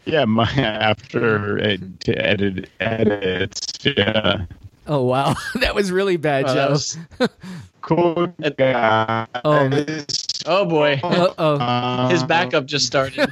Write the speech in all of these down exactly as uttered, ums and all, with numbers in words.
Yeah, my after ed- to edit edits. Yeah. Oh wow, that was really bad, Oh, that Joe. was- Cool guys. Oh, man. Oh boy, Uh-oh. his backup just started.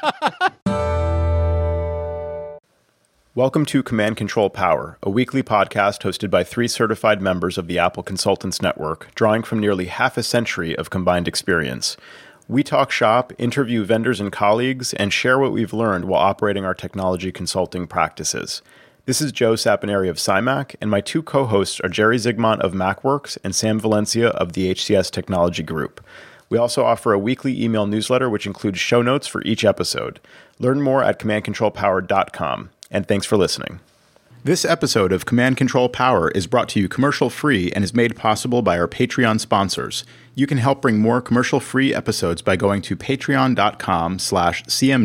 Welcome to Command Control Power, a weekly podcast hosted by three certified members of the Apple Consultants Network, drawing from nearly half a century of combined experience. We talk shop, interview vendors and colleagues, and share what we've learned while operating our technology consulting practices. This is Joe Saponari of SciMac, and my two co-hosts are Jerry Zigmont of MacWorks and Sam Valencia of the H C S Technology Group. We also offer a weekly email newsletter which includes show notes for each episode. Learn more at command control power dot com, and thanks for listening. This episode of Command Control Power is brought to you commercial-free and is made possible by our Patreon sponsors. You can help bring more commercial-free episodes by going to patreon.com slash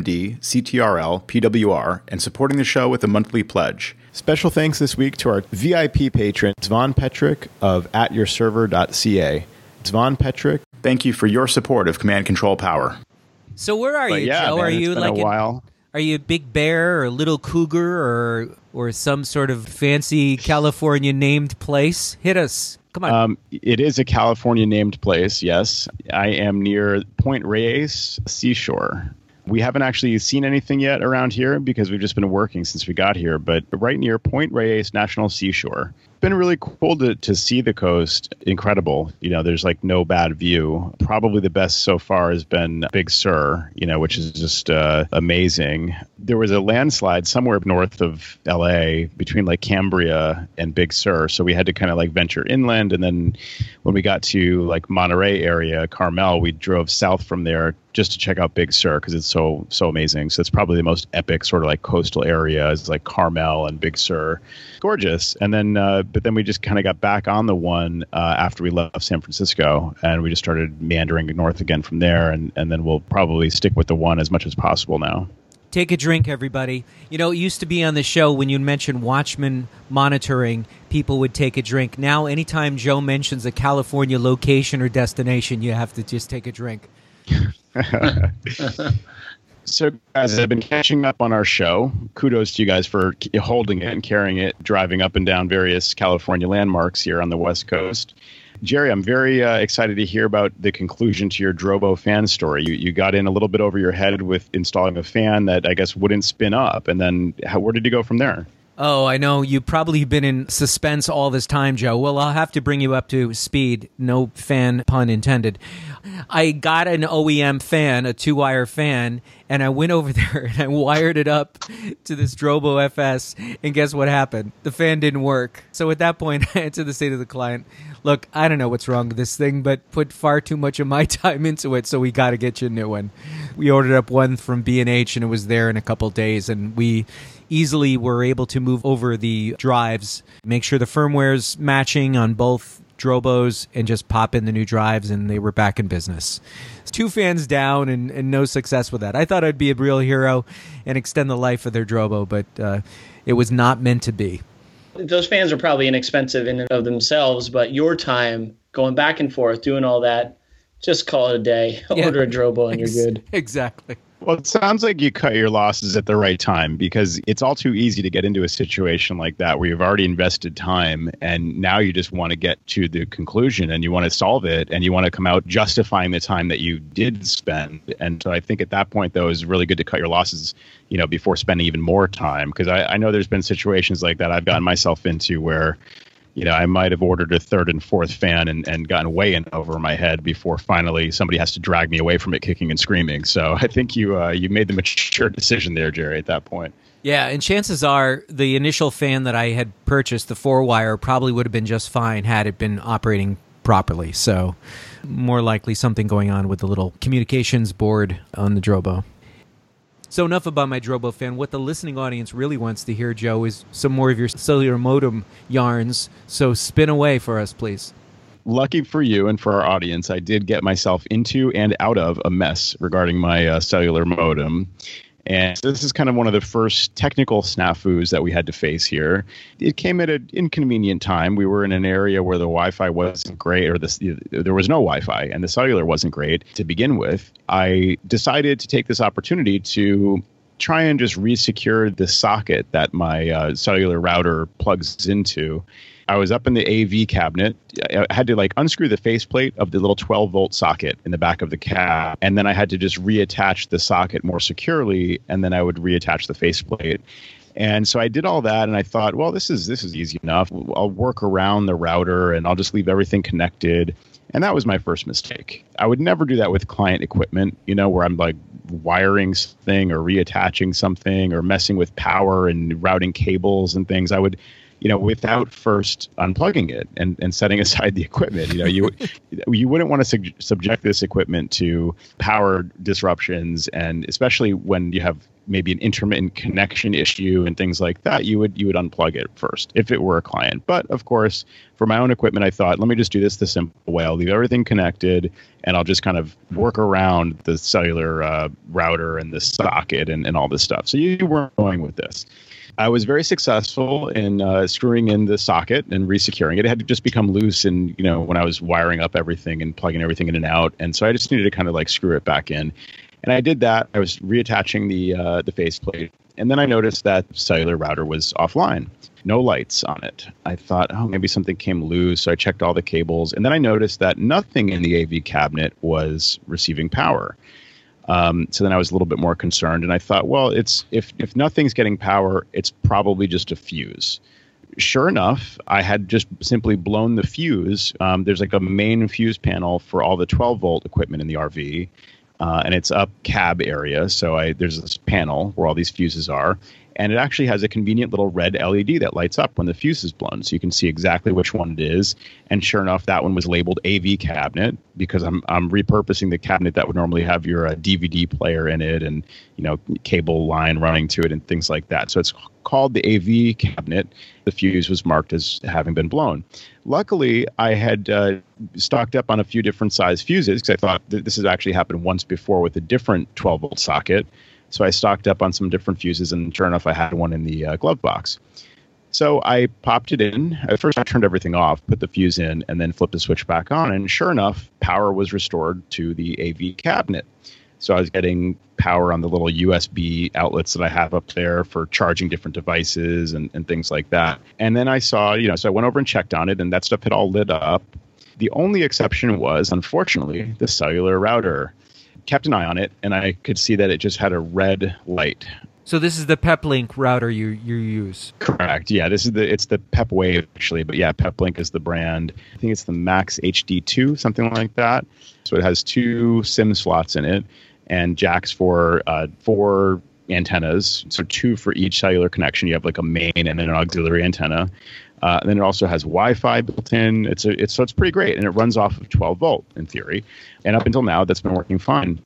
cmdctrlpwr and supporting the show with a monthly pledge. Special thanks this week to our V I P patron, Zvon Petrick of at your server dot c a. Zvon Petrick, thank you for your support of Command Control Power. So where are But you, yeah, Joe? man, are it's you been like a in- while. Are you a big bear or a little cougar or or some sort of fancy California named place? Hit us. Come on. Um, it is a California named place, yes. I am near Point Reyes Seashore. We haven't actually seen anything yet around here because we've just been working since we got here, but right near Point Reyes National Seashore. Been really cool to, to see the coast. Incredible. You know, there's like no bad view. Probably the best so far has been Big Sur, you know, which is just uh, amazing. There was a landslide somewhere up north of L A between like Cambria and Big Sur. So we had to kind of like venture inland. And then when we got to like Monterey area, Carmel, we drove south from there just to check out Big Sur because it's so, so amazing. So it's probably the most epic sort of like coastal area is like Carmel and Big Sur. Gorgeous. And then, uh, but then we just kind of got back on the one uh, after we left San Francisco, and we just started meandering north again from there. And, and then we'll probably stick with the one as much as possible now. Take a drink, everybody. You know, it used to be on the show when you mentioned Watchman monitoring, people would take a drink. Now, anytime Joe mentions a California location or destination, you have to just take a drink. So, guys, I've been catching up on our show. Kudos to you guys for holding it and carrying it, driving up and down various California landmarks here on the West Coast. Jerry, I'm very uh, excited to hear about the conclusion to your Drobo fan story. You you got in a little bit over your head with installing a fan that I guess wouldn't spin up. And then how, where did you go from there? Oh, I know. You've probably been in suspense all this time, Joe. Well, I'll have to bring you up to speed. No fan pun intended. I got an O E M fan, a two-wire fan, and I went over there and I wired it up to this Drobo F S, and guess what happened? The fan didn't work. So at that point, I answered the say to the client, look, I don't know what's wrong with this thing, but put far too much of my time into it, so we got to get you a new one. We ordered up one from B and H, and it was there in a couple days, and we easily were able to move over the drives, make sure the firmware's matching on both Drobos, and just pop in the new drives, and they were back in business. Two fans down and, and no success with that. I thought I'd be a real hero and extend the life of their Drobo, but uh, it was not meant to be. Those fans are probably inexpensive in and of themselves, but your time going back and forth, doing all that, just call it a day. Yeah. Order a Drobo and you're good. Exactly. Well, it sounds like you cut your losses at the right time because it's all too easy to get into a situation like that where you've already invested time and now you just want to get to the conclusion and you want to solve it and you want to come out justifying the time that you did spend. And so I think at that point, though, it's really good to cut your losses, you know, before spending even more time. Because I, I know there's been situations like that I've gotten myself into where, you know, I might have ordered a third and fourth fan and, and gotten way in over my head before finally somebody has to drag me away from it kicking and screaming. So I think you uh, you made the mature decision there, Jerry, at that point. Yeah, and chances are the initial fan that I had purchased, the four-wire, probably would have been just fine had it been operating properly. So more likely something going on with the little communications board on the Drobo. So enough about my Drobo fan. What the listening audience really wants to hear, Joe, is some more of your cellular modem yarns. So spin away for us, please. Lucky for you and for our audience, I did get myself into and out of a mess regarding my uh, cellular modem. And this is kind of one of the first technical snafus that we had to face here. It came at an inconvenient time. We were in an area where the Wi-Fi wasn't great, or the, there was no Wi-Fi, and the cellular wasn't great to begin with. I decided to take this opportunity to try and just re-secure the socket that my uh, cellular router plugs into. I was up in the A V cabinet. I had to like unscrew the faceplate of the little twelve volt socket in the back of the cab. And then I had to just reattach the socket more securely. And then I would reattach the faceplate. And so I did all that. And I thought, well, this is this is easy enough. I'll work around the router and I'll just leave everything connected. And that was my first mistake. I would never do that with client equipment, you know, where I'm like wiring something or reattaching something or messing with power and routing cables and things. I would, you know, without first unplugging it and, and setting aside the equipment. You know, you you wouldn't want to sub- subject this equipment to power disruptions, and especially when you have maybe an intermittent connection issue and things like that, you would you would unplug it first if it were a client. But of course, for my own equipment, I thought, let me just do this the simple way. I'll leave everything connected, and I'll just kind of work around the cellular uh, router and the socket and, and all this stuff. So you weren't going with this. I was very successful in uh, screwing in the socket and resecuring it. It had to just become loose, and you know, when I was wiring up everything and plugging everything in and out, and so I just needed to kind of like screw it back in. And I did that. I was reattaching the uh, the faceplate, and then I noticed that cellular router was offline, no lights on it. I thought, oh, maybe something came loose. So I checked all the cables, and then I noticed that nothing in the A V cabinet was receiving power. Um, so then I was a little bit more concerned, and I thought, well, it's if if nothing's getting power, it's probably just a fuse. Sure enough, I had just simply blown the fuse. Um, there's like a main fuse panel for all the twelve volt equipment in the R V, uh, and it's up cab area. So I there's this panel where all these fuses are, and it actually has a convenient little red L E D that lights up when the fuse is blown, so you can see exactly which one it is. And sure enough, that one was labeled A V cabinet, because I'm I'm repurposing the cabinet that would normally have your uh, D V D player in it, and you know, cable line running to it and things like that. So it's called the A V cabinet. The fuse was marked as having been blown. Luckily, I had uh, stocked up on a few different size fuses, because I thought that this has actually happened once before with a different twelve volt socket. So I stocked up on some different fuses, and sure enough, I had one in the uh, glove box. So I popped it in. At first, I turned everything off, put the fuse in, and then flipped the switch back on. And sure enough, power was restored to the A V cabinet. So I was getting power on the little U S B outlets that I have up there for charging different devices and, and things like that. And then I saw, you know, so I went over and checked on it, and that stuff had all lit up. The only exception was, unfortunately, the cellular router. Kept an eye on it, and I could see that it just had a red light. So this is the PepLink router you you use. Correct. Yeah, this is the it's the PepWave actually, but yeah, PepLink is the brand. I think it's the Max H D two, something like that. So it has two SIM slots in it, and jacks for uh, four antennas. So two for each cellular connection. You have like a main and then an auxiliary antenna. Uh, and then it also has Wi-Fi built in. It's a, it's so it's pretty great, and it runs off of twelve volt in theory. And up until now, that's been working fine.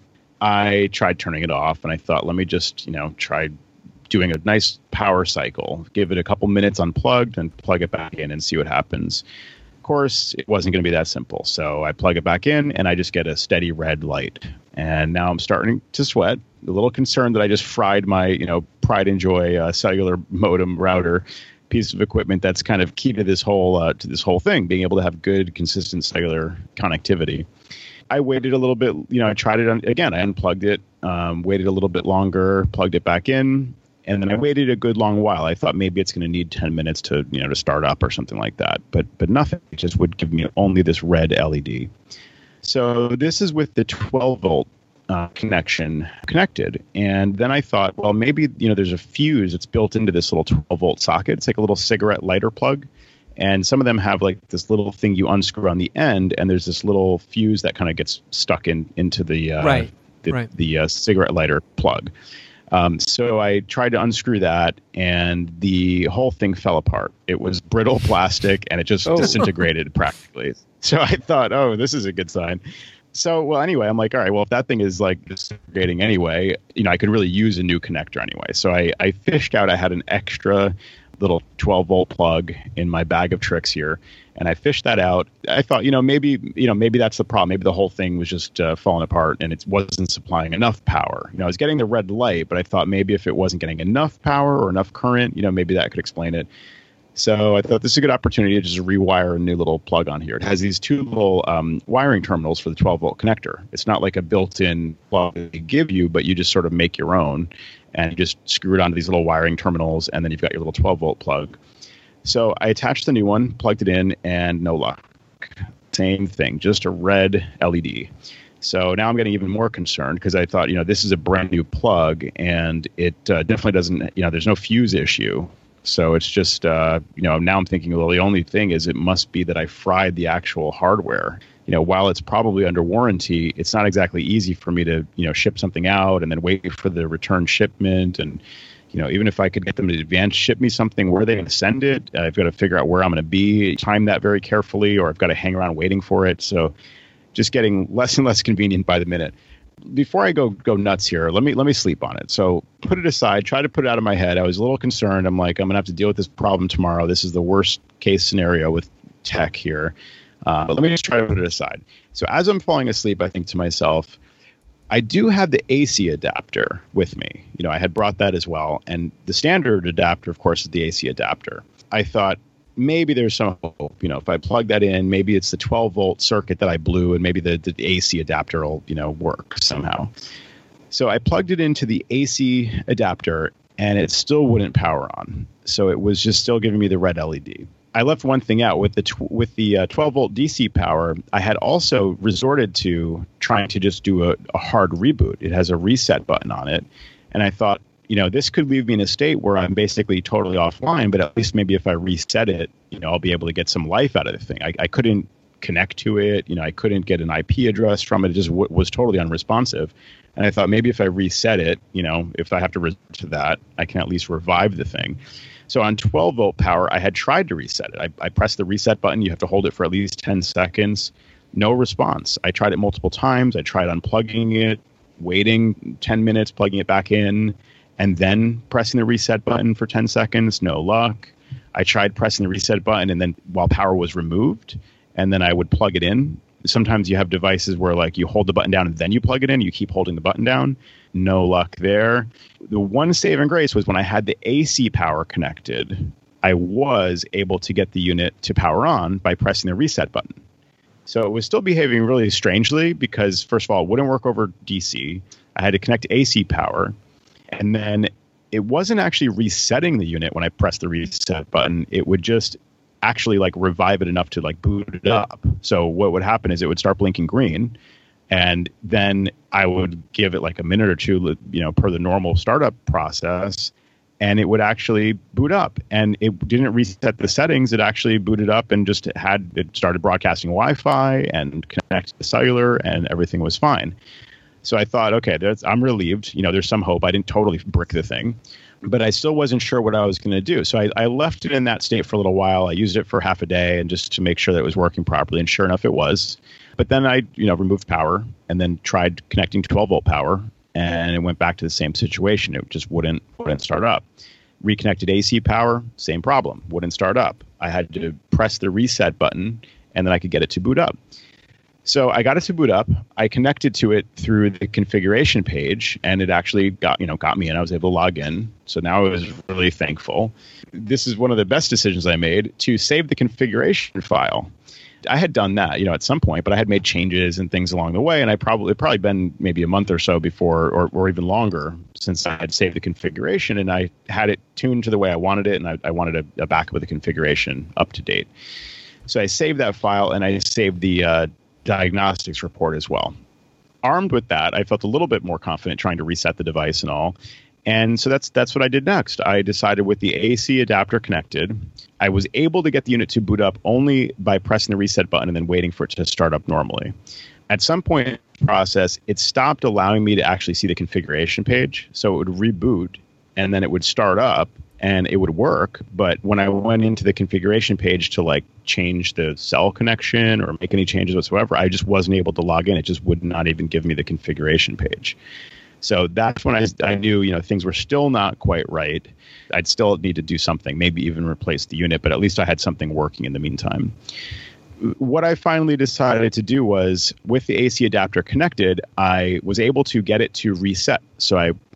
I tried turning it off, and I thought, let me just, you know, try doing a nice power cycle, give it a couple minutes unplugged, and plug it back in and see what happens. Of course, it wasn't going to be that simple. So I plug it back in, and I just get a steady red light. And now I'm starting to sweat. A little concerned that I just fried my, you know, Pride and Joy uh, cellular modem router piece of equipment that's kind of key to this whole uh, to this whole thing, being able to have good, consistent cellular connectivity. I waited a little bit, you know, I tried it on, again, I unplugged it, um, waited a little bit longer, plugged it back in, and then I waited a good long while. I thought maybe it's going to need ten minutes to, you know, to start up or something like that, but but nothing. It just would give me only this red L E D. So this is with the twelve volt uh, connection connected. And then I thought, well, maybe, you know, there's a fuse that's built into this little twelve volt socket. It's like a little cigarette lighter plug. And some of them have like this little thing you unscrew on the end, and there's this little fuse that kind of gets stuck in into the uh, right. the, right. the uh, cigarette lighter plug. Um, so I tried to unscrew that, and the whole thing fell apart. It was brittle plastic, and it just oh. disintegrated practically. So I thought, oh, this is a good sign. So, well, anyway, I'm like, all right, well, if that thing is like disintegrating anyway, you know, I could really use a new connector anyway. So I, I fished out, I had an extra little twelve volt plug in my bag of tricks here, and I fished that out. I thought, you know, maybe, you know, maybe that's the problem. Maybe the whole thing was just uh, falling apart and it wasn't supplying enough power. You know, I was getting the red light, but I thought maybe if it wasn't getting enough power or enough current, you know, maybe that could explain it. So I thought this is a good opportunity to just rewire a new little plug on here. It has these two little um, wiring terminals for the twelve volt connector. It's not like a built-in plug they give you, but you just sort of make your own and you just screw it onto these little wiring terminals, and then you've got your little twelve volt plug. So I attached the new one, plugged it in, and no luck. Same thing, just a red L E D. So now I'm getting even more concerned because I thought, you know, this is a brand new plug, and it uh, definitely doesn't, you know, there's no fuse issue. So it's just, uh, you know, now I'm thinking, well, the only thing is it must be that I fried the actual hardware. You know, while it's probably under warranty, it's not exactly easy for me to, you know, ship something out and then wait for the return shipment. And, you know, even if I could get them to advance ship me something, where are they going to send it? Uh, I've got to figure out where I'm going to be, time that very carefully, or I've got to hang around waiting for it. So just getting less and less convenient by the minute. Before I go go nuts here, let me let me sleep on it. So put it aside, try to put it out of my head. I was a little concerned. I'm like, I'm going to have to deal with this problem tomorrow. This is the worst case scenario with tech here. Uh, but let me just try to put it aside. So as I'm falling asleep, I think to myself, I do have the A C adapter with me. You know, I had brought that as well. And the standard adapter, of course, is the A C adapter. I thought, maybe there's some hope, you know, if I plug that in, maybe it's the twelve volt circuit that I blew and maybe the, the A C adapter will, you know, work somehow. So I plugged it into the A C adapter and it still wouldn't power on. So it was just still giving me the red L E D. I left one thing out with the tw- with the uh, twelve volt D C power. I had also resorted to trying to just do a, a hard reboot. It has a reset button on it. And I thought, you know, this could leave me in a state where I'm basically totally offline, but at least maybe if I reset it, you know, I'll be able to get some life out of the thing. I, I couldn't connect to it. You know, I couldn't get an I P address from it. It just w- was totally unresponsive. And I thought maybe if I reset it, you know, if I have to resort to that, I can at least revive the thing. So on twelve volt power, I had tried to reset it. I, I pressed the reset button. You have to hold it for at least ten seconds. No response. I tried it multiple times. I tried unplugging it, waiting ten minutes, plugging it back in, and then pressing the reset button for ten seconds. No luck. I tried pressing the reset button, and then while power was removed, and then I would plug it in. Sometimes you have devices where like you hold the button down and then you plug it in. You keep holding the button down. No luck there. The one saving grace was when I had the A C power connected, I was able to get the unit to power on by pressing the reset button. So it was still behaving really strangely because, first of all, it wouldn't work over D C. I had to connect A C power. And then it wasn't actually resetting the unit when I pressed the reset button. It would just actually like revive it enough to like boot it up. So what would happen is it would start blinking green, and then I would give it like a minute or two, you know, per the normal startup process, and it would actually boot up. And it didn't reset the settings. It actually booted up and just had it started broadcasting Wi-Fi and connected to cellular, and everything was fine. So I thought, okay, there's, I'm relieved. You know, there's some hope. I didn't totally brick the thing, but I still wasn't sure what I was going to do. So I, I left it in that state for a little while. I used it for half a day and just to make sure that it was working properly. And sure enough, it was. But then I, you know, removed power and then tried connecting to twelve volt power, and it went back to the same situation. It just wouldn't wouldn't start up. Reconnected A C power, same problem. Wouldn't start up. I had to press the reset button, and then I could get it to boot up. So I got it to boot up. I connected to it through the configuration page, and it actually got, you know, got me in. I was able to log in. So now I was really thankful. This is one of the best decisions I made, to save the configuration file. I had done that, you know, at some point, but I had made changes and things along the way, and I probably it probably been maybe a month or so before, or, or even longer, since I had saved the configuration, and I had it tuned to the way I wanted it, and I, I wanted a, a backup of the configuration up to date. So I saved that file, and I saved the uh, diagnostics report as well. Armed with that, I felt a little bit more confident trying to reset the device and all. And so that's that's what I did next. I decided with the A C adapter connected, I was able to get the unit to boot up only by pressing the reset button and then waiting for it to start up normally. At some point in the process, it stopped allowing me to actually see the configuration page. So it would reboot, and then it would start up, and it would work. But when I went into the configuration page to like change the cell connection or make any changes whatsoever, I just wasn't able to log in. It just would not even give me the configuration page. So that's when I, I knew, you know, things were still not quite right. I'd still need to do something, maybe even replace the unit, but at least I had something working in the meantime. What I finally decided to do was, with the A C adapter connected, I was able to get it to reset. So I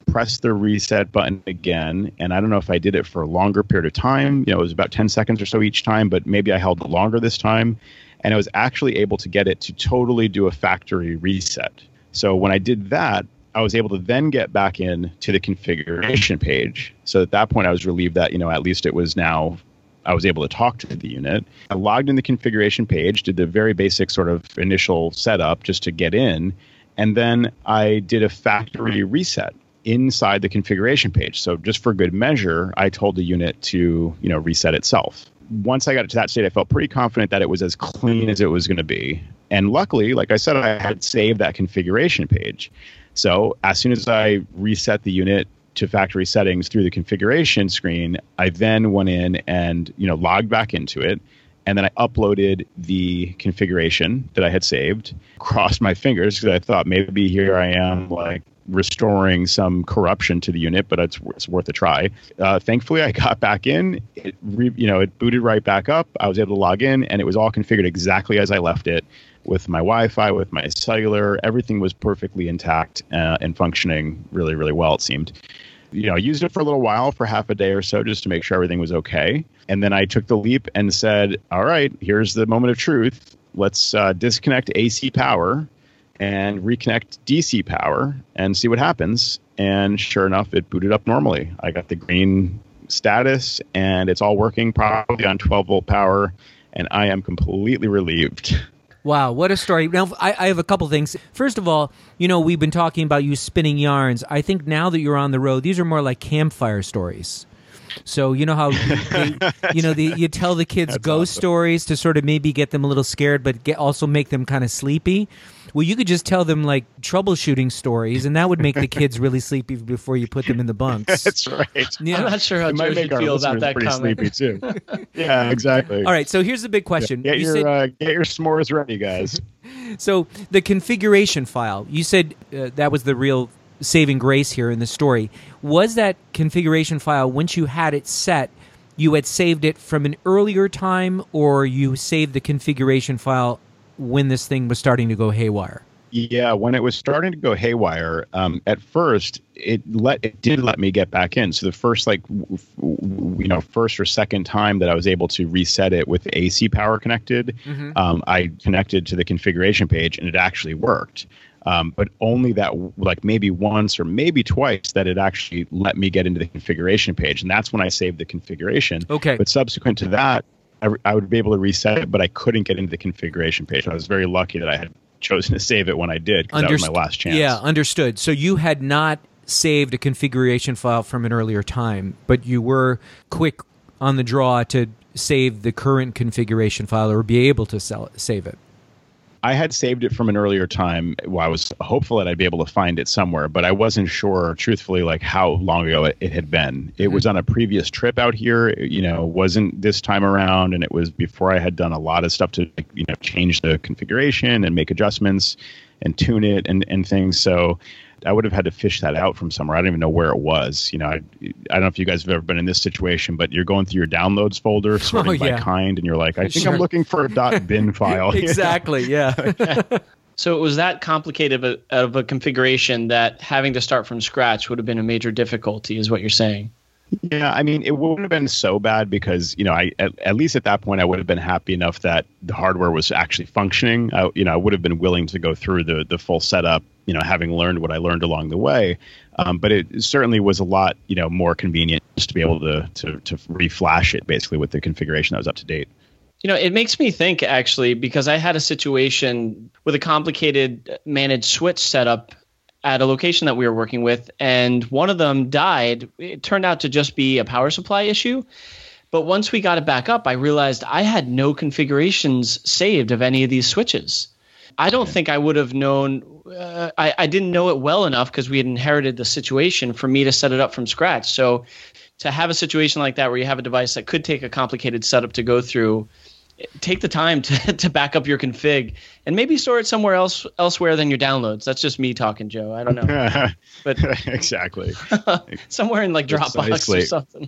press the reset button again. And I don't know if I did it for a longer period of time. You know, it was about ten seconds or so each time, but maybe I held it longer this time. And I was actually able to get it to totally do a factory reset. So when I did that, I was able to then get back in to the configuration page. So at that point, I was relieved that, you know, at least it was now, I was able to talk to the unit. I logged in the configuration page, did the very basic sort of initial setup just to get in. And then I did a factory reset inside the configuration page. So just for good measure, I told the unit to, you know, reset itself. Once I got it to that state, I felt pretty confident that it was as clean as it was going to be. And luckily, like I said, I had saved that configuration page. So as soon as I reset the unit to factory settings through the configuration screen, I then went in and, you know, logged back into it. And then I uploaded the configuration that I had saved, crossed my fingers because I thought maybe here I am like restoring some corruption to the unit, but it's, it's worth a try. Uh, thankfully, I got back in, it re, you know, it booted right back up. I was able to log in and it was all configured exactly as I left it with my Wi-Fi, with my cellular. Everything was perfectly intact uh, and functioning really, really well, it seemed. You know, I used it for a little while, for half a day or so, just to make sure everything was okay. And then I took the leap and said, all right, here's the moment of truth. Let's uh, disconnect A C power and reconnect D C power and see what happens. And sure enough, it booted up normally. I got the green status and it's all working properly on twelve volt power. And I am completely relieved. Wow, what a story. Now, I, I have a couple things. First of all, you know, we've been talking about you spinning yarns. I think now that you're on the road, these are more like campfire stories. So you know how you, they, you know the, you tell the kids That's ghost awesome. stories to sort of maybe get them a little scared, but get, also make them kind of sleepy. Well, you could just tell them like troubleshooting stories, and that would make the kids really sleepy before you put them in the bunks. That's right. Yeah. I'm not sure how It might Joe make should our feel about listeners that pretty comment. sleepy too. Yeah, exactly. All right, so here's the big question. Get You your said- uh, get your s'mores ready, guys. So the configuration file, you said uh, that was the real saving grace here in the story. Was that configuration file, once you had it set, you had saved it from an earlier time, or you saved the configuration file when this thing was starting to go haywire? Yeah, when it was starting to go haywire, um, at first it let it did let me get back in. So the first like w- w- you know first or second time that I was able to reset it with A C power connected, Mm-hmm. um, I connected to the configuration page and it actually worked. Um, but only that like maybe once or maybe twice that it actually let me get into the configuration page, and that's when I saved the configuration. Okay. But subsequent to that, I, I would be able to reset it, but I couldn't get into the configuration page. I was very lucky that I had chosen to save it when I did, because that was my last chance. Yeah, understood. So you had not saved a configuration file from an earlier time, but you were quick on the draw to save the current configuration file or be able to sell it, save it. I had saved it from an earlier time. Well, I was hopeful that I'd be able to find it somewhere, but I wasn't sure, truthfully, like how long ago it, it had been. It mm-hmm. was on a previous trip out here. It, you know, wasn't this time around, and it was before I had done a lot of stuff to, you know, change the configuration and make adjustments and tune it and, and things. So I would have had to fish that out from somewhere. I don't even know where it was. You know, I, I don't know if you guys have ever been in this situation, but you're going through your downloads folder, sorting oh, yeah. by kind, and you're like, I think Sure. I'm looking for a .bin file. Exactly, yeah. So it was that complicated of a, of a configuration that having to start from scratch would have been a major difficulty, is what you're saying. Yeah, I mean, it wouldn't have been so bad because, you know, I at, at least at that point, I would have been happy enough that the hardware was actually functioning. I, you know, I would have been willing to go through the the full setup, you know, having learned what I learned along the way. Um, but it certainly was a lot, you know, more convenient just to be able to to to reflash it basically with the configuration that was up to date. You know, it makes me think, actually, because I had a situation with a complicated managed switch setup at a location that we were working with, and one of them died. It turned out to just be a power supply issue. But once we got it back up, I realized I had no configurations saved of any of these switches. I don't think I would have known. Uh, I, I didn't know it well enough because we had inherited the situation for me to set it up from scratch. So to have a situation like that where you have a device that could take a complicated setup to go through, take the time to, to back up your config and maybe store it somewhere else elsewhere than your downloads. That's just me talking, Joe. I don't know. But exactly. somewhere in like Dropbox Precisely. or something like that.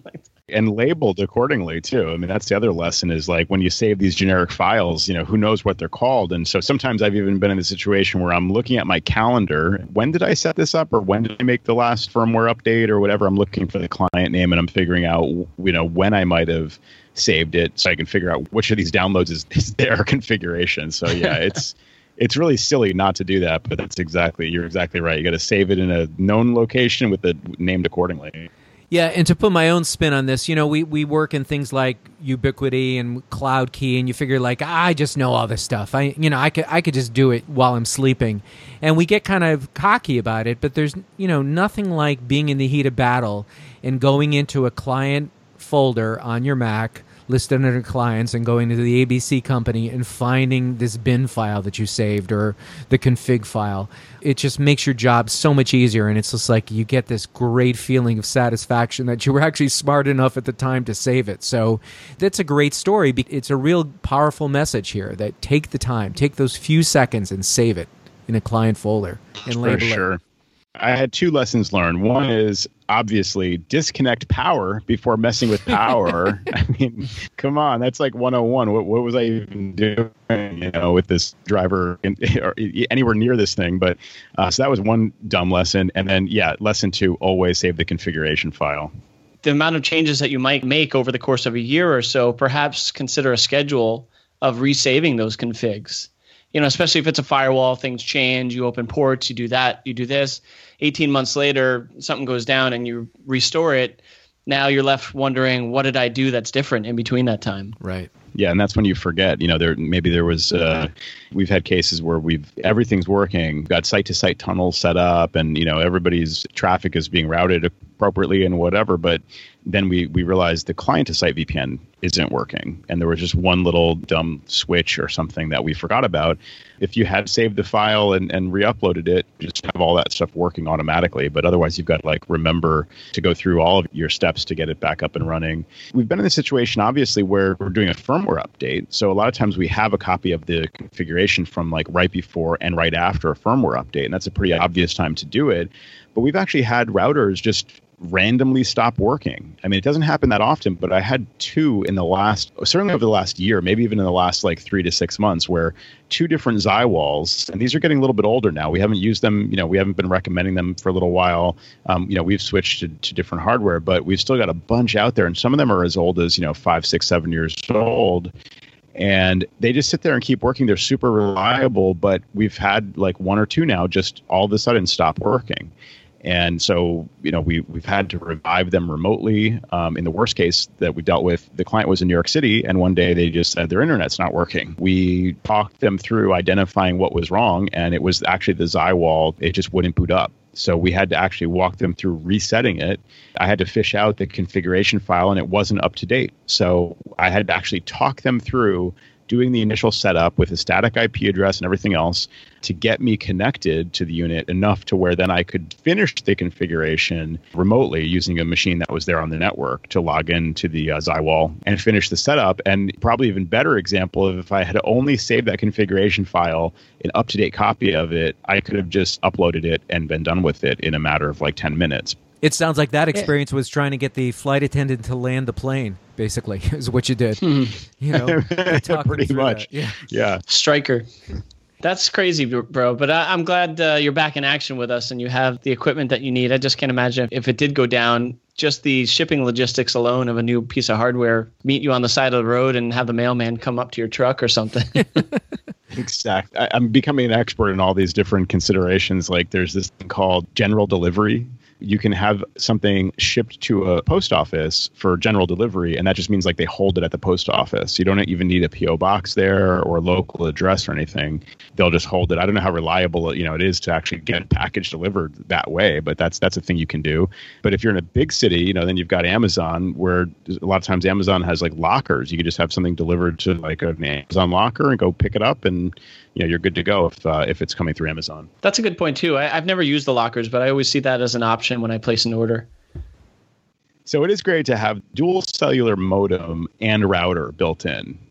And labeled accordingly too. I mean, that's the other lesson is like when you save these generic files, you know, who knows what they're called. And so sometimes I've even been in a situation where I'm looking at my calendar. When did I set this up, or when did I make the last firmware update or whatever? I'm looking for the client name and I'm figuring out, you know, when I might have saved it so I can figure out which of these downloads is, is their configuration. So yeah, it's it's really silly not to do that, but that's exactly, you're exactly right. You got to save it in a known location with it named accordingly. Yeah, and to put my own spin on this, you know, we, we work in things like Ubiquity and Cloud Key, and you figure like, ah, I just know all this stuff. I, you know, I could I could just do it while I'm sleeping, and we get kind of cocky about it. But there's, you know, nothing like being in the heat of battle and going into a client folder on your Mac listed under clients and going to the A B C company and finding this bin file that you saved or the config file. It just makes your job so much easier, and it's just like you get this great feeling of satisfaction that you were actually smart enough at the time to save it. So that's a great story. It's a real powerful message here that take the time, take those few seconds and save it in a client folder and label For sure. it. I had two lessons learned. One is obviously disconnect power before messing with power. I mean, come on, that's like one oh one. What, what was I even doing, you know, with this driver in, or anywhere near this thing? But uh, so that was one dumb lesson. And then, yeah, lesson two, always save the configuration file. The amount of changes that you might make over the course of a year or so, perhaps consider a schedule of resaving those configs. You know, especially if it's a firewall, things change, you open ports, you do that, you do this. eighteen months later, something goes down and you restore it. Now you're left wondering, what did I do that's different in between that time? Right. Yeah, and that's when you forget. You know, there maybe there was. Uh, we've had cases where we've everything's working, got site-to-site tunnels set up, and you know everybody's traffic is being routed appropriately and whatever. But then we we realized the client-to-site V P N isn't working, and there was just one little dumb switch or something that we forgot about. If you had saved the file and, and re-uploaded it, just have all that stuff working automatically. But otherwise, you've got to like remember to go through all of your steps to get it back up and running. We've been in a situation, obviously, where we're doing a firmware update. So a lot of times we have a copy of the configuration from like right before and right after a firmware update, and that's a pretty obvious time to do it. But we've actually had routers just randomly stop working. I mean, it doesn't happen that often, but I had two in the last, certainly over the last year, maybe even in the last like three to six months, where two different Zywalls, and these are getting a little bit older now. We haven't used them, you know, we haven't been recommending them for a little while. Um, you know, we've switched to, to different hardware, but we've still got a bunch out there, and some of them are as old as, you know, five, six, seven years old. And they just sit there and keep working. They're super reliable, but we've had like one or two now just all of a sudden stop working. And so, you know, we, we've had to revive them remotely. Um, in the worst case that we dealt with, the client was in New York City, and one day they just said their internet's not working. We talked them through identifying what was wrong, and it was actually the Zywall. It just wouldn't boot up. So we had to actually walk them through resetting it. I had to fish out the configuration file, and it wasn't up to date. So I had to actually talk them through doing the initial setup with a static I P address and everything else to get me connected to the unit enough to where then I could finish the configuration remotely using a machine that was there on the network to log into the uh, Zywall and finish the setup. And probably even better example of if I had only saved that configuration file, an up-to-date copy of it, I could have just uploaded it and been done with it in a matter of like ten minutes. It sounds like that experience was trying to get the flight attendant to land the plane, basically, is what you did. Hmm. You know, pretty much. Yeah. yeah. Striker. That's crazy, bro. But I, I'm glad uh, you're back in action with us and you have the equipment that you need. I just can't imagine if it did go down, just the shipping logistics alone of a new piece of hardware, meet you on the side of the road and have the mailman come up to your truck or something. Exactly. I, I'm becoming an expert in all these different considerations. Like there's this thing called general delivery. You can have something shipped to a post office for general delivery, and that just means like they hold it at the post office. You don't even need a P O box there or a local address or anything. They'll just hold it. I don't know how reliable you know it is to actually get a package delivered that way, but that's that's a thing you can do. But if you're in a big city, you know, then you've got Amazon, where a lot of times Amazon has like lockers. You can just have something delivered to like an Amazon locker and go pick it up, and you know you're good to go if uh, if it's coming through Amazon. That's a good point too. I, I've never used the lockers, but I always see that as an option when I place an order. So it is great to have dual cellular modem and router built in.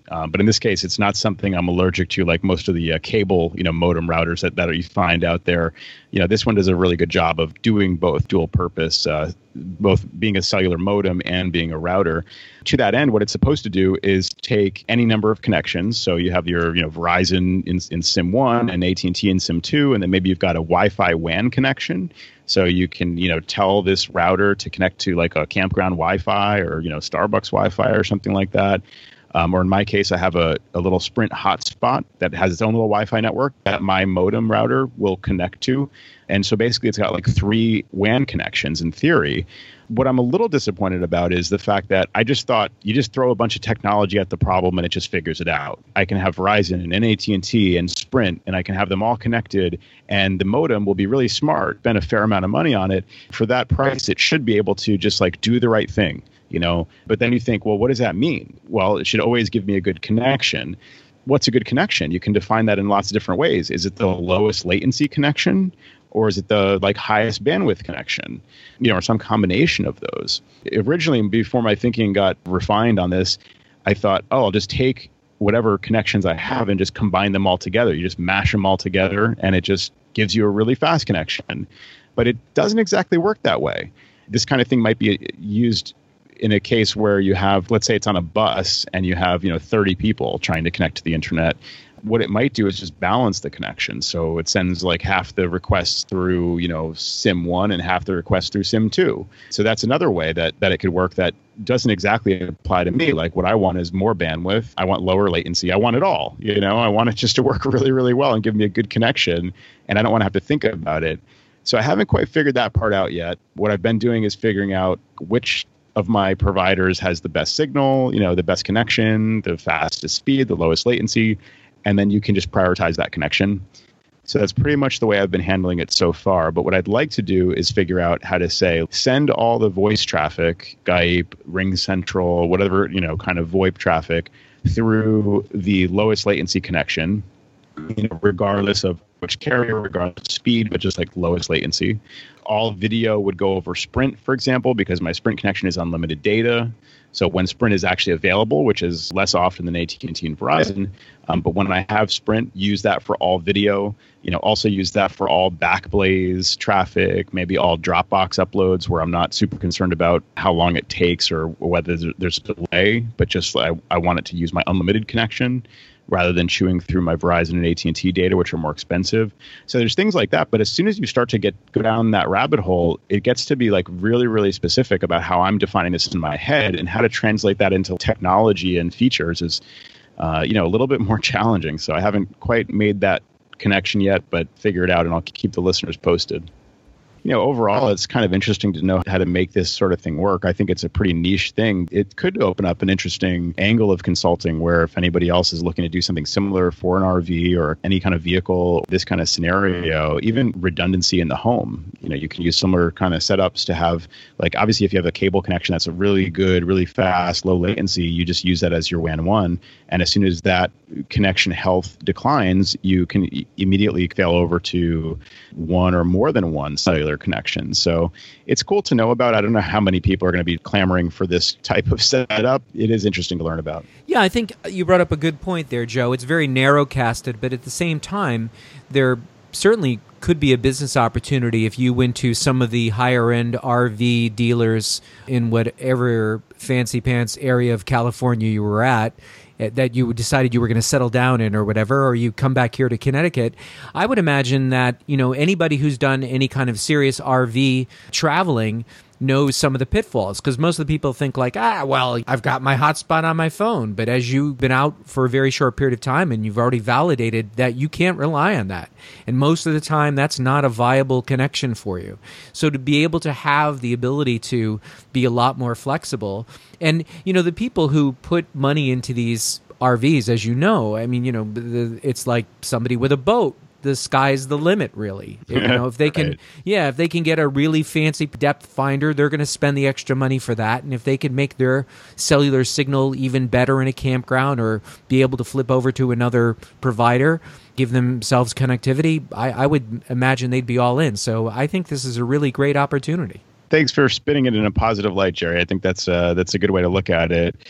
Um, but in this case, it's not something I'm allergic to, like most of the uh, cable, you know, modem routers that, that you find out there. You know, this one does a really good job of doing both dual purpose, uh, both being a cellular modem and being a router. To that end, what it's supposed to do is take any number of connections. So you have your, you know, Verizon in, in SIM one and A T and T in SIM two, and then maybe you've got a Wi-Fi W A N connection. So you can, you know, tell this router to connect to like a campground Wi-Fi or, you know, Starbucks Wi-Fi or something like that. Um, or in my case, I have a, a little Sprint hotspot that has its own little Wi-Fi network that my modem router will connect to. And so basically it's got like three W A N connections in theory. What I'm a little disappointed about is the fact that I just thought you just throw a bunch of technology at the problem and it just figures it out. I can have Verizon and A T and T and Sprint, and I can have them all connected, and the modem will be really smart, spend a fair amount of money on it. For that price, it should be able to just like do the right thing, you know? But then you think, well, what does that mean? Well, it should always give me a good connection. What's a good connection? You can define that in lots of different ways. Is it the lowest latency connection? Or is it the like highest bandwidth connection, you know, or some combination of those? Originally, before my thinking got refined on this, I thought, oh, I'll just take whatever connections I have and just combine them all together. You just mash them all together and it just gives you a really fast connection. But it doesn't exactly work that way. This kind of thing might be used in a case where you have, let's say it's on a bus and you have, you know, thirty people trying to connect to the internet. What it might do is just balance the connection. So it sends like half the requests through, you know, SIM one and half the requests through SIM two. So that's another way that, that it could work that doesn't exactly apply to me. Like what I want is more bandwidth. I want lower latency. I want it all. You know, I want it just to work really, really well and give me a good connection. And I don't want to have to think about it. So I haven't quite figured that part out yet. What I've been doing is figuring out which of my providers has the best signal, you know, the best connection, the fastest speed, the lowest latency. And then you can just prioritize that connection. So that's pretty much the way I've been handling it so far. But what I'd like to do is figure out how to say, send all the voice traffic, Skype, Ring Central, whatever, you know, kind of VoIP traffic through the lowest latency connection, you know, regardless of which carrier, regardless of speed, but just like lowest latency. All video would go over Sprint, for example, because my Sprint connection is unlimited data. So when Sprint is actually available, which is less often than A T and T and Verizon, um, but when I have Sprint, use that for all video, you know, also use that for all Backblaze traffic, maybe all Dropbox uploads where I'm not super concerned about how long it takes or whether there's a delay, but just I, I want it to use my unlimited connection rather than chewing through my Verizon and A T and T data, which are more expensive. So there's things like that. But as soon as you start to get go down that rabbit hole, it gets to be like really, really specific about how I'm defining this in my head, and how to translate that into technology and features is, uh, you know, a little bit more challenging. So I haven't quite made that connection yet, but figure it out, and I'll keep the listeners posted. You know, overall, it's kind of interesting to know how to make this sort of thing work. I think it's a pretty niche thing. It could open up an interesting angle of consulting where if anybody else is looking to do something similar for an R V or any kind of vehicle, this kind of scenario, even redundancy in the home, you know, you can use similar kind of setups to have, like, obviously, if you have a cable connection that's a really good, really fast, low latency, you just use that as your W A N one. And as soon as that connection health declines, you can e- immediately fail over to one or more than one cellular connection. So it's cool to know about. I don't know how many people are going to be clamoring for this type of setup. It is interesting to learn about. Yeah, I think you brought up a good point there, Joe. It's very narrow casted, but at the same time, there certainly could be a business opportunity if you went to some of the higher end R V dealers in whatever fancy pants area of California you were at, that you decided you were going to settle down in or whatever, or you come back here to Connecticut. I would imagine that, you know, anybody who's done any kind of serious R V traveling knows some of the pitfalls, because most of the people think like, ah, well, I've got my hotspot on my phone. But as you've been out for a very short period of time and you've already validated that you can't rely on that. And most of the time, that's not a viable connection for you. So to be able to have the ability to be a lot more flexible, and, you know, the people who put money into these R Vs, as you know, I mean, you know, it's like somebody with a boat. The sky's the limit, really. You know, if they can, right. yeah, if they can get a really fancy depth finder, they're going to spend the extra money for that. And if they can make their cellular signal even better in a campground, or be able to flip over to another provider, give themselves connectivity, I, I would imagine they'd be all in. So I think this is a really great opportunity. Thanks for spinning it in a positive light, Jerry. I think that's uh, that's a good way to look at it.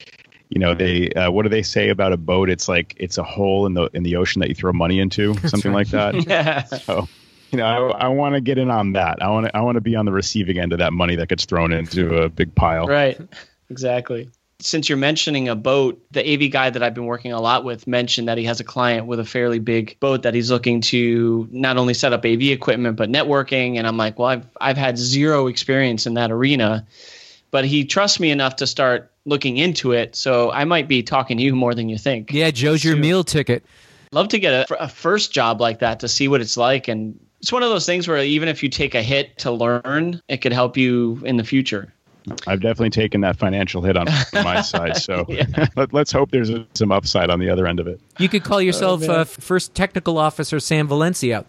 you know, they uh, what do they say about a boat? It's like it's a hole in the in the ocean that you throw money into, something like that. Yeah. So, you know, I, I want to get in on that. I want to I want to be on the receiving end of that money that gets thrown into a big pile. Right. Exactly. Since you're mentioning a boat, the A V guy that I've been working a lot with mentioned that he has a client with a fairly big boat that he's looking to not only set up A V equipment, but networking. And I'm like, well, I've, I've had zero experience in that arena, but he trusts me enough to start looking into it. So I might be talking to you more than you think. Yeah, Joe's your So, meal ticket. love to get a, a first job like that to see what it's like. And it's one of those things where even if you take a hit to learn, it could help you in the future. I've definitely taken that financial hit on my side. So Yeah. Let, let's hope there's some upside on the other end of it. You could call yourself Oh, uh, First Technical Officer Sam Valencia.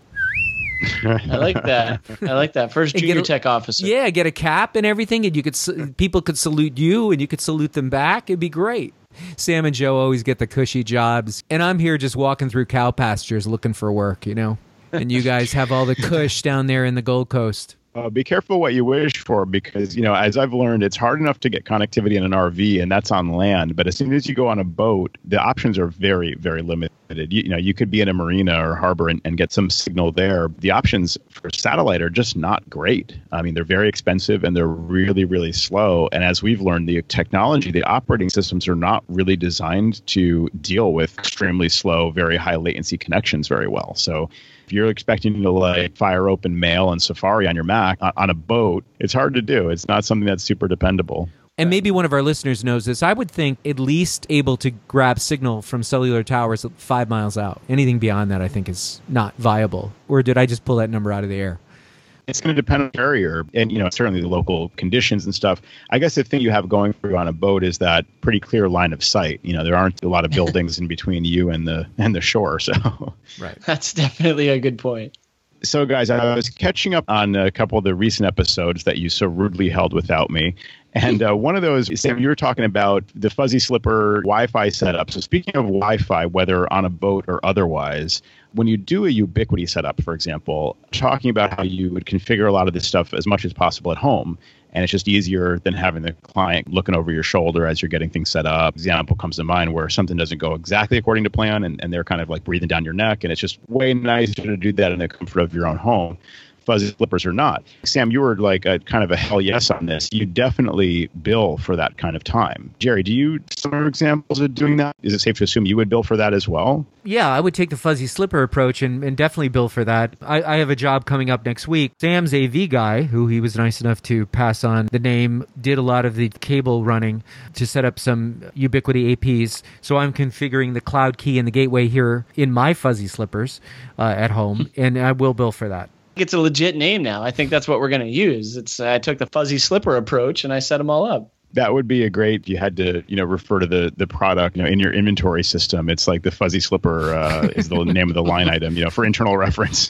I like that. I like that. First And get junior a- tech officer. Yeah, get a cap and everything, and you could s- people could salute you, and you could salute them back. It'd be great. Sam and Joe always get the cushy jobs, and I'm here just walking through cow pastures looking for work, you know. And you guys have all the cush down there in the Gold Coast. Uh, be careful what you wish for because, you know, as I've learned, it's hard enough to get connectivity in an R V, and that's on land. But as soon as you go on a boat, the options are very, very limited. You, you know, you could be in a marina or harbor and, and get some signal there. The options for satellite are just not great. I mean, they're very expensive and they're really, really slow. And as we've learned, the technology, the operating systems are not really designed to deal with extremely slow, very high latency connections very well. So if you're expecting to like fire open Mail and Safari on your Mac on, on a boat, it's hard to do. It's not something that's super dependable. And maybe one of our listeners knows this. I would think at least able to grab signal from cellular towers five miles out. Anything beyond that, I think, is not viable. Or did I just pull that number out of the air? It's going to depend on the carrier and, you know, certainly the local conditions and stuff. I guess the thing you have going for you on a boat is that pretty clear line of sight. You know, there aren't a lot of buildings in between you and the and the shore. So, Right. That's definitely a good point. So, guys, I was catching up on a couple of the recent episodes that you so rudely held without me. And uh, one of those, Sam, you were talking about the fuzzy slipper Wi-Fi setup. So speaking of Wi-Fi, whether on a boat or otherwise, when you do a Ubiquiti setup, for example, talking about how you would configure a lot of this stuff as much as possible at home. And it's just easier than having the client looking over your shoulder as you're getting things set up. Example comes to mind where something doesn't go exactly according to plan and, and they're kind of like breathing down your neck. And it's just way nicer to do that in the comfort of your own home. Fuzzy slippers or not. Sam, you were like a kind of a hell yes on this. You definitely bill for that kind of time. Jerry, do you some examples of doing that? Is it safe to assume you would bill for that as well? Yeah, I would take the fuzzy slipper approach and, and definitely bill for that. I, I have a job coming up next week. Sam's A V guy, who he was nice enough to pass on the name, did a lot of the cable running to set up some Ubiquiti A Ps. So I'm configuring the cloud key and the gateway here in my fuzzy slippers uh, at home, and I will bill for that. It's a legit name now. I think that's what we're going to use. It's uh, I took the fuzzy slipper approach and I set them all up. That would be a great, if you had to, you know, refer to the the product, you know, in your inventory system. It's like the fuzzy slipper uh, is the name of the line item, you know, for internal reference.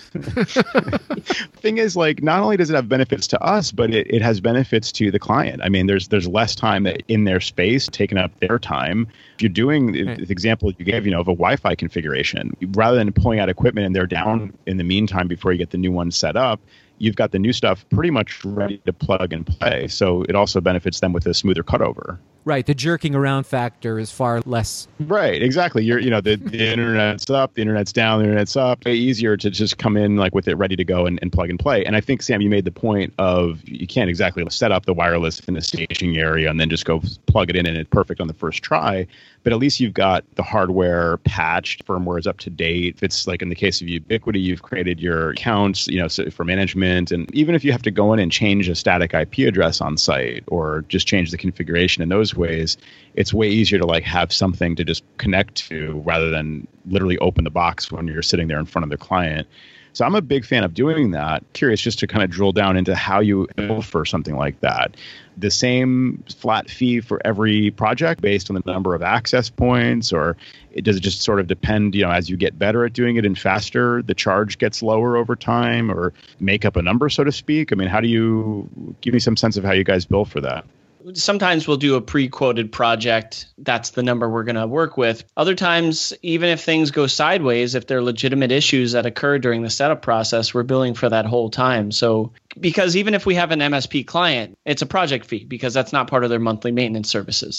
Thing is, like, not only does it have benefits to us, but it, it has benefits to the client. I mean, there's there's less time in their space, taking up their time. If you're doing the, the example you gave, you know, of a Wi-Fi configuration, rather than pulling out equipment and they're down in the meantime before you get the new one set up, you've got the new stuff pretty much ready to plug and play. So it also benefits them with a smoother cutover. Right. The jerking around factor is far less. Right. Exactly. You're, you know, the, the internet's up, the internet's down, the internet's up. Way easier to just come in like with it ready to go and, and plug and play. And I think, Sam, you made the point of you can't exactly set up the wireless in the staging area and then just go plug it in and it's perfect on the first try. But at least you've got the hardware patched, firmware is up to date. If it's like in the case of Ubiquiti, you've created your accounts, you know, so for management. And even if you have to go in and change a static I P address on site or just change the configuration in those ways, it's way easier to like have something to just connect to rather than literally open the box when you're sitting there in front of the client. So I'm a big fan of doing that. Curious just to kind of drill down into how you bill for something like that. The same flat fee for every project based on the number of access points, or it, does it just sort of depend, you know, as you get better at doing it and faster, the charge gets lower over time, or make up a number, so to speak? I mean, how do you give me some sense of how you guys bill for that? Sometimes we'll do a pre-quoted project. That's the number we're going to work with. Other times, even if things go sideways, if there are legitimate issues that occur during the setup process, we're billing for that whole time. So because even if we have an M S P client, it's a project fee because that's not part of their monthly maintenance services.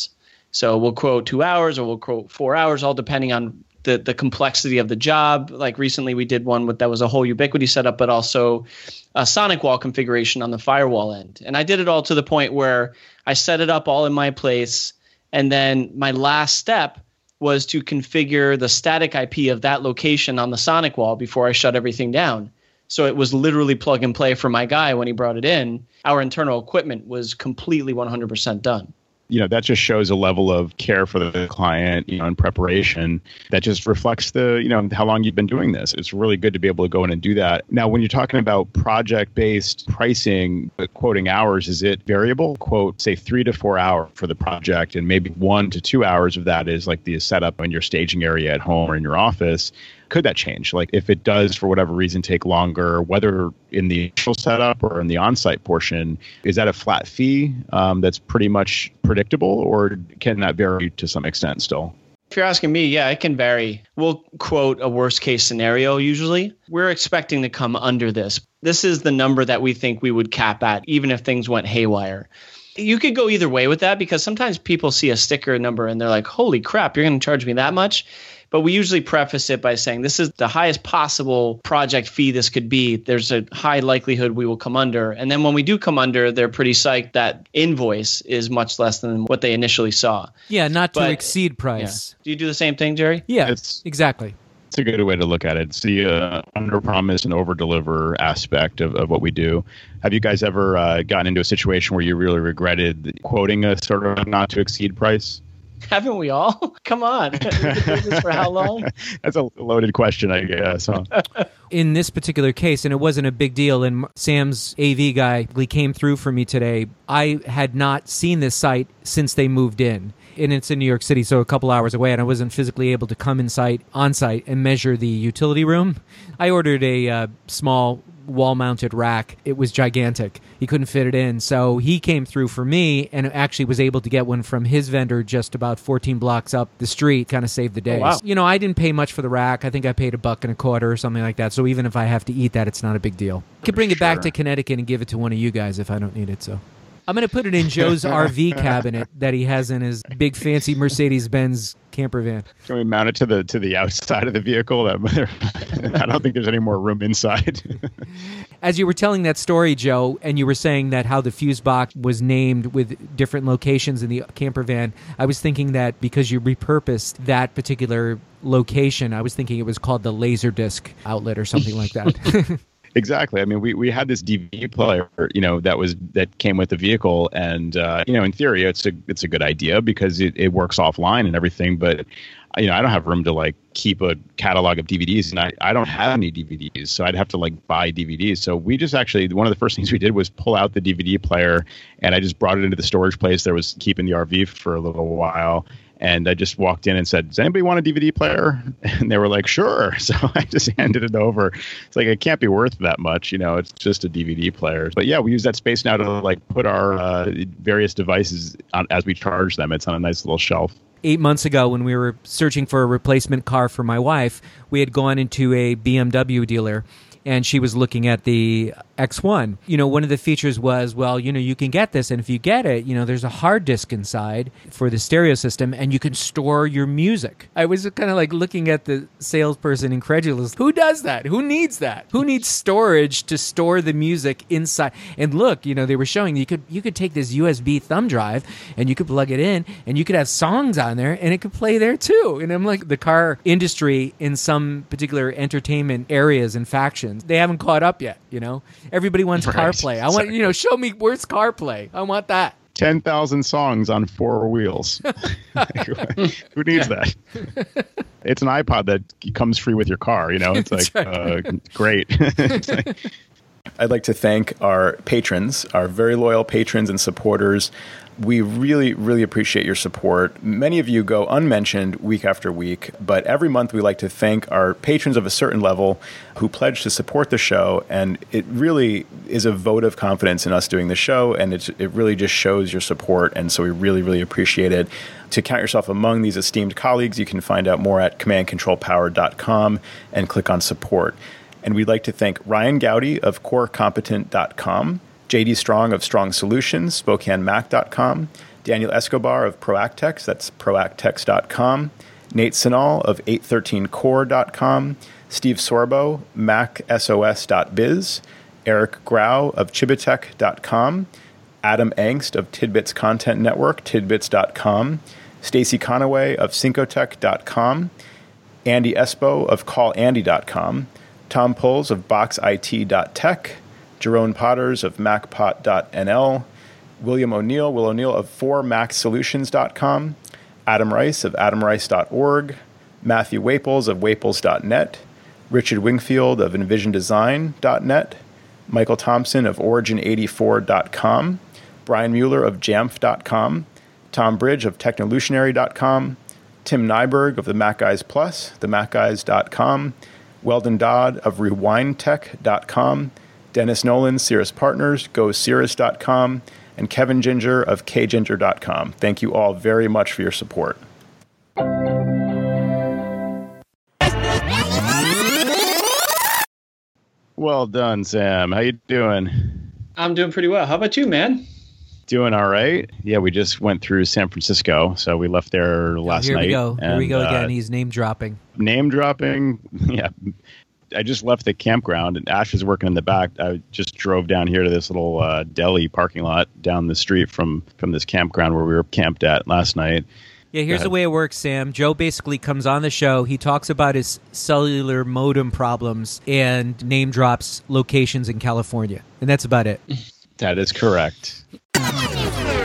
So we'll quote two hours or we'll quote four hours, all depending on the the complexity of the job. Like recently we did one with that was a whole Ubiquiti setup, but also a Sonic Wall configuration on the firewall end. And I did it all to the point where I set it up all in my place. And then my last step was to configure the static I P of that location on the Sonic Wall before I shut everything down. So it was literally plug and play for my guy when he brought it in. Our internal equipment was completely one hundred percent done. You know, that just shows a level of care for the client, you know, and preparation that just reflects the, you know, how long you've been doing this. It's really good to be able to go in and do that. Now, when you're talking about project-based pricing, quoting hours, is it variable? Quote, say three to four hours for the project, and maybe one to two hours of that is like the setup in your staging area at home or in your office. Could that change? Like if it does, for whatever reason, take longer, whether in the initial setup or in the on-site portion, is that a flat fee um, that's pretty much predictable, or can that vary to some extent still? If you're asking me, yeah, it can vary. We'll quote a worst case scenario usually. We're expecting to come under this. This is the number that we think we would cap at, even if things went haywire. You could go either way with that, because sometimes people see a sticker number and they're like, holy crap, you're going to charge me that much? But we usually preface it by saying this is the highest possible project fee this could be. There's a high likelihood we will come under. And then when we do come under, they're pretty psyched that invoice is much less than what they initially saw. Yeah, not to But, exceed price. Yeah. Do you do the same thing, Jerry? Yeah, It's- exactly. It's a good way to look at it. It's the uh, under-promise and over-deliver aspect of, of what we do. Have you guys ever uh, gotten into a situation where you really regretted quoting a sort of not-to-exceed price? Haven't we all? Come on. We've been doing this for how long? That's a loaded question, I guess. Huh? In this particular case, and it wasn't a big deal, and Sam's A V guy he came through for me today. I had not seen this site since they moved in. And it's in New York City, so a couple hours away, and I wasn't physically able to come inside, on-site and measure the utility room. I ordered a uh, small wall-mounted rack. It was gigantic. He couldn't fit it in, so he came through for me and actually was able to get one from his vendor just about fourteen blocks up the street, kind of saved the day. Oh, wow. You know, I didn't pay much for the rack. I think I paid a buck and a quarter or something like that, so even if I have to eat that, it's not a big deal. I could bring it back Sure. to Connecticut and give it to one of you guys if I don't need it, so... I'm going to put it in Joe's R V cabinet that he has in his big fancy Mercedes-Benz camper van. Can we mount it to the to the outside of the vehicle? That I don't think there's any more room inside. As you were telling that story, Joe, and you were saying that how the fuse box was named with different locations in the camper van, I was thinking that because you repurposed that particular location, I was thinking it was called the Laserdisc outlet or something like that. Exactly. I mean, we, we had this D V D player, you know, that was that came with the vehicle, and uh, you know, in theory, it's a it's a good idea because it, it works offline and everything. But you know, I don't have room to like keep a catalog of D V Ds, and I, I don't have any D V Ds, so I'd have to like buy D V Ds. So we just actually one of the first things we did was pull out the D V D player, and I just brought it into the storage place that was keeping the R V for a little while. And I just walked in and said, does anybody want a D V D player? And they were like, sure. So I just handed it over. It's like, it can't be worth that much. You know, it's just a D V D player. But yeah, we use that space now to like put our uh, various devices on as we charge them. It's on a nice little shelf. Eight months ago, when we were searching for a replacement car for my wife, we had gone into a B M W dealer, and she was looking at the X one. You know, one of the features was, well, you know, you can get this, and if you get it, you know, there's a hard disk inside for the stereo system, and you can store your music. I was kind of like looking at the salesperson incredulous. Who does that? Who needs that? Who needs storage to store the music inside? And look, you know, they were showing you could you could take this U S B thumb drive, and you could plug it in, and you could have songs on there, and it could play there too. And I'm like, the car industry in some particular entertainment areas and factions, they haven't caught up yet, you know? Everybody wants Right. CarPlay. I want, Exactly. you know, show me where's CarPlay. I want that. ten thousand songs on four wheels. Who needs that? It's an iPod that comes free with your car. You know, it's like, That's uh, great. It's like, I'd like to thank our patrons, our very loyal patrons and supporters. We really, really appreciate your support. Many of you go unmentioned week after week, but every month we like to thank our patrons of a certain level who pledge to support the show. And it really is a vote of confidence in us doing the show, and it's, it really just shows your support. And so we really, really appreciate it. To count yourself among these esteemed colleagues, you can find out more at command control power dot com and click on support. And we'd like to thank Ryan Gowdy of core competent dot com, J D Strong of Strong Solutions, Spokane Mac dot com, Daniel Escobar of Proactex, that's proactex dot com. Nate Sinal of eight thirteen core dot com. Steve Sorbo, mac S O S dot biz. Eric Grau of chibitech dot com. Adam Angst of Tidbits Content Network, tidbits dot com. Stacy Conaway of syncotech dot com. Andy Espo of call andy dot com. Tom Pulls of box I T dot tech. Jerome Potters of macpot dot n l. William O'Neill, Will O'Neill of four mac solutions dot com. Adam Rice of adam rice dot org. Matthew Waples of waples dot net. Richard Wingfield of envision design dot net. Michael Thompson of origin eighty-four dot com. Brian Mueller of jamf dot com. Tom Bridge of technolutionary dot com. Tim Nyberg of the Mac Guys Plus, the mac guys dot com. Weldon Dodd of rewindtech dot com. Dennis Nolan, Cirrus Partners, go cirrus dot com. And Kevin Ginger of k ginger dot com. Thank you all very much for your support. Well done, Sam. How you doing? I'm doing pretty well. How about you, man? Doing all right. Yeah, we just went through San Francisco, so we left there last oh, here night. Here we go. Here we go again. Uh, He's name dropping. Name dropping. Yeah. I just left the campground, and Ash was working in the back. I just drove down here to this little uh, deli parking lot down the street from, from this campground where we were camped at last night. Yeah, here's the way it works, Sam. Joe basically comes on the show. He talks about his cellular modem problems and name drops locations in California. And that's about it. That is correct.